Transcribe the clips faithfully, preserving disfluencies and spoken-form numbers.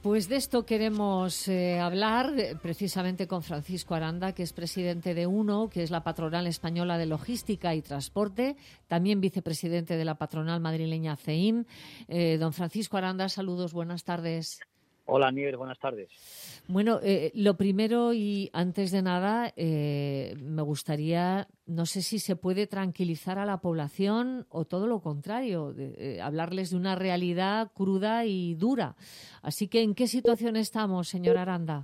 Pues de esto queremos eh, hablar eh, precisamente con Francisco Aranda, que es presidente de UNO, que es la patronal española de logística y transporte, también vicepresidente de la patronal madrileña C E I M. Eh, don Francisco Aranda, saludos, buenas tardes. Hola, Nieves, buenas tardes. Bueno, eh, lo primero y antes de nada, eh, me gustaría, no sé si se puede tranquilizar a la población o todo lo contrario, de, eh, hablarles de una realidad cruda y dura. Así que, ¿en qué situación estamos, señor Aranda?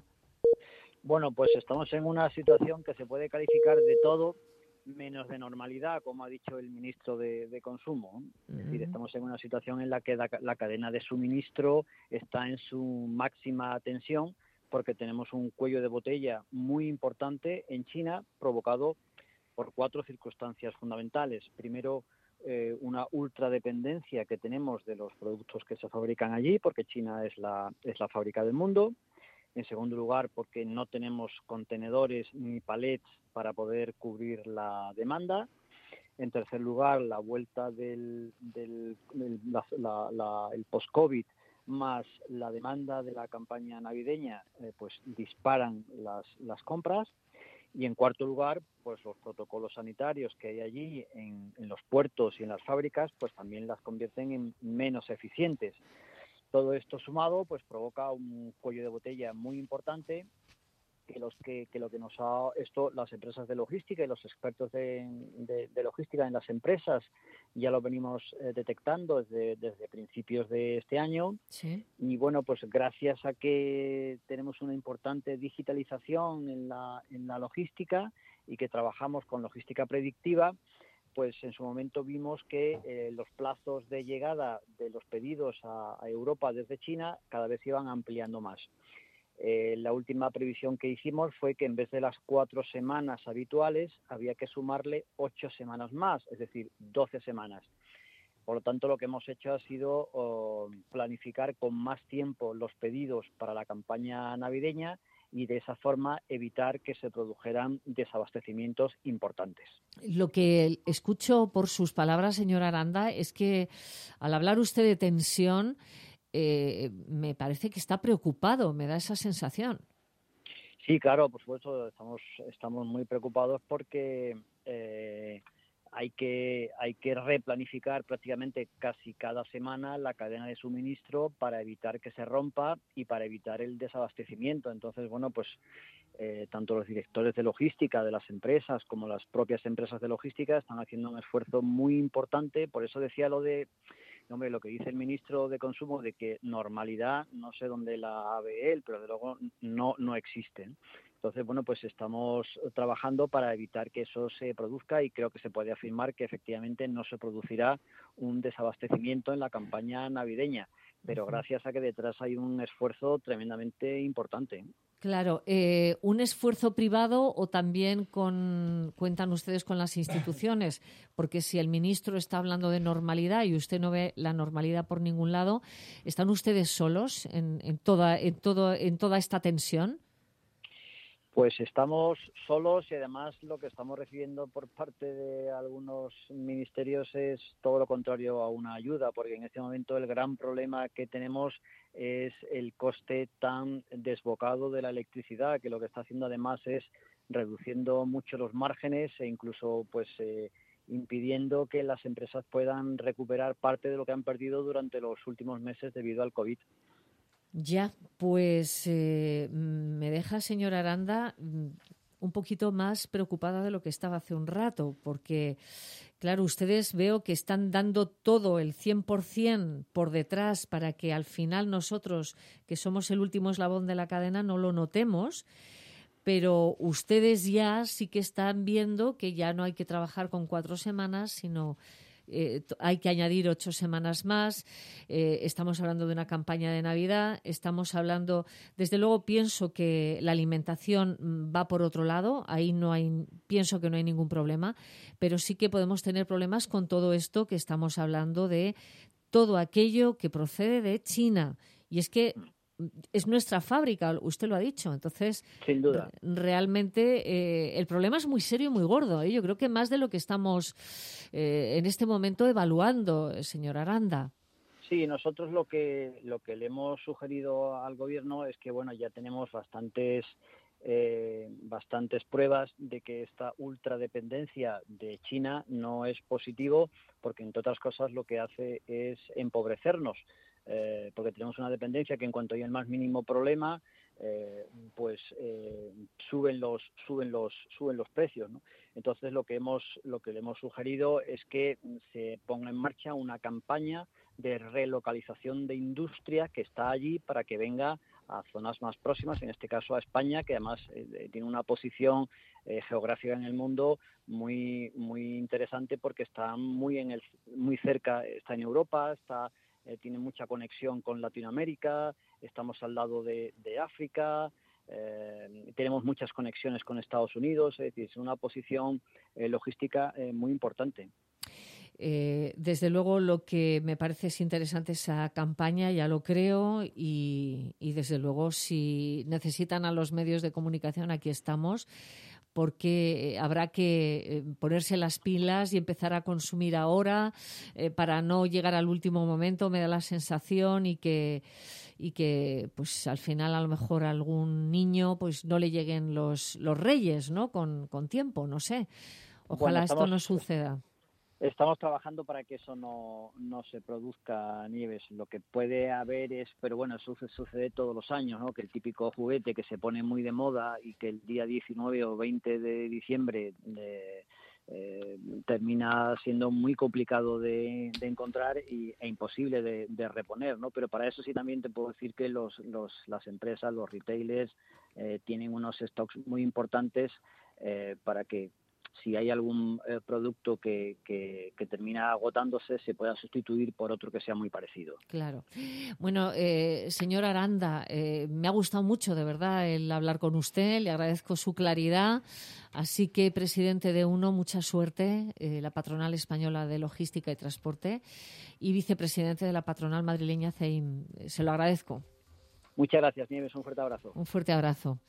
Bueno, pues estamos en una situación que se puede calificar de todo menos de normalidad, como ha dicho el ministro de, de Consumo. Es uh-huh. decir, estamos en una situación en la que la, la cadena de suministro está en su máxima tensión porque tenemos un cuello de botella muy importante en China provocado por cuatro circunstancias fundamentales. Primero, eh, una ultradependencia que tenemos de los productos que se fabrican allí, porque China es la, es la fábrica del mundo. En segundo lugar, porque no tenemos contenedores ni palets para poder cubrir la demanda. En tercer lugar, la vuelta del, del, del la, la, la, el post-COVID más la demanda de la campaña navideña, eh, pues disparan las, las compras. Y en cuarto lugar, pues los protocolos sanitarios que hay allí en, en los puertos y en las fábricas, pues también las convierten en menos eficientes. Todo esto sumado, pues provoca un cuello de botella muy importante que los que, que lo que nos ha esto las empresas de logística y los expertos de, de, de logística en las empresas ya lo venimos eh, detectando desde, desde principios de este año. Sí. Y bueno, pues gracias a que tenemos una importante digitalización en la, en la logística y que trabajamos con logística predictiva, pues en su momento vimos que eh, los plazos de llegada de los pedidos a, a Europa desde China cada vez iban ampliando más. Eh, la última previsión que hicimos fue que en vez de las cuatro semanas habituales había que sumarle ocho semanas más, es decir, doce semanas. Por lo tanto, lo que hemos hecho ha sido oh, planificar con más tiempo los pedidos para la campaña navideña y de esa forma evitar que se produjeran desabastecimientos importantes. Lo que escucho por sus palabras, señor Aranda, es que al hablar usted de tensión, eh, me parece que está preocupado, me da esa sensación. Sí, claro, por supuesto, estamos, estamos muy preocupados porque eh, hay que, hay que replanificar prácticamente casi cada semana la cadena de suministro para evitar que se rompa y para evitar el desabastecimiento. Entonces, bueno, pues eh, tanto los directores de logística de las empresas como las propias empresas de logística están haciendo un esfuerzo muy importante. Por eso decía lo de, hombre, lo que dice el ministro de Consumo de que normalidad, no sé dónde la ve él, pero de luego no, no existe. Entonces, bueno, pues estamos trabajando para evitar que eso se produzca y creo que se puede afirmar que efectivamente no se producirá un desabastecimiento en la campaña navideña, pero gracias a que detrás hay un esfuerzo tremendamente importante. Claro, eh, un esfuerzo privado o también con, cuentan ustedes con las instituciones, porque si el ministro está hablando de normalidad y usted no ve la normalidad por ningún lado, ¿están ustedes solos en, en toda, en todo, en toda esta tensión? Pues estamos solos y además lo que estamos recibiendo por parte de algunos ministerios es todo lo contrario a una ayuda, porque en este momento el gran problema que tenemos es el coste tan desbocado de la electricidad, que lo que está haciendo además es reduciendo mucho los márgenes e incluso pues eh, impidiendo que las empresas puedan recuperar parte de lo que han perdido durante los últimos meses debido al COVID. Ya, pues eh, me deja, señor Aranda, un poquito más preocupada de lo que estaba hace un rato, porque, claro, ustedes veo que están dando todo el cien por ciento por detrás para que al final nosotros, que somos el último eslabón de la cadena, no lo notemos, pero ustedes ya sí que están viendo que ya no hay que trabajar con cuatro semanas, sino Eh, hay que añadir ocho semanas más. Eh, estamos hablando de una campaña de Navidad. Estamos hablando, desde luego, pienso que la alimentación va por otro lado. Ahí no hay, pienso que no hay ningún problema, pero sí que podemos tener problemas con todo esto que estamos hablando de todo aquello que procede de China. Y es que es nuestra fábrica, usted lo ha dicho. Entonces, sin duda, realmente eh, el problema es muy serio y muy gordo. ¿eh? Yo creo que más de lo que estamos eh, en este momento evaluando, señor Aranda. Sí, nosotros lo que lo que le hemos sugerido al gobierno es que bueno, ya tenemos bastantes eh, bastantes pruebas de que esta ultradependencia de China no es positivo, porque entre otras cosas lo que hace es empobrecernos, eh, porque tenemos una dependencia que en cuanto hay el más mínimo problema, eh, pues eh, suben los suben los suben los precios, ¿no? Entonces lo que hemos lo que le hemos sugerido es que se ponga en marcha una campaña de relocalización de industria que está allí para que venga a zonas más próximas, en este caso a España, que además eh, tiene una posición eh, geográfica en el mundo muy muy interesante porque está muy en el muy cerca, está en Europa, está eh, tiene mucha conexión con Latinoamérica, estamos al lado de, de África, eh, tenemos muchas conexiones con Estados Unidos, es decir, es una posición eh, logística eh, muy importante. Eh, desde luego lo que me parece es interesante esa campaña, ya lo creo, y, y desde luego si necesitan a los medios de comunicación, aquí estamos, porque habrá que ponerse las pilas y empezar a consumir ahora eh, para no llegar al último momento, me da la sensación, y que y que pues al final a lo mejor a algún niño pues no le lleguen los, los reyes, ¿no? Con, con tiempo, no sé. Ojalá Bueno, esto estamos no suceda. Estamos trabajando para que eso no, no se produzca, Nieves. Lo que puede haber es, pero bueno, eso sucede todos los años, ¿no? Que el típico juguete que se pone muy de moda y que el día diecinueve o veinte de diciembre de, eh, termina siendo muy complicado de, de encontrar y, e imposible de, de reponer, ¿no? Pero para eso sí también te puedo decir que los, los, las empresas, los retailers, eh, tienen unos stocks muy importantes eh, para que si hay algún eh, producto que, que, que termina agotándose, se pueda sustituir por otro que sea muy parecido. Claro. Bueno, eh, señor Aranda, eh, me ha gustado mucho, de verdad, el hablar con usted. Le agradezco su claridad. Así que, presidente de UNO, mucha suerte, eh, la Patronal Española de Logística y Transporte, y vicepresidente de la Patronal Madrileña C E I M. Se lo agradezco. Muchas gracias, Nieves. Un fuerte abrazo. Un fuerte abrazo.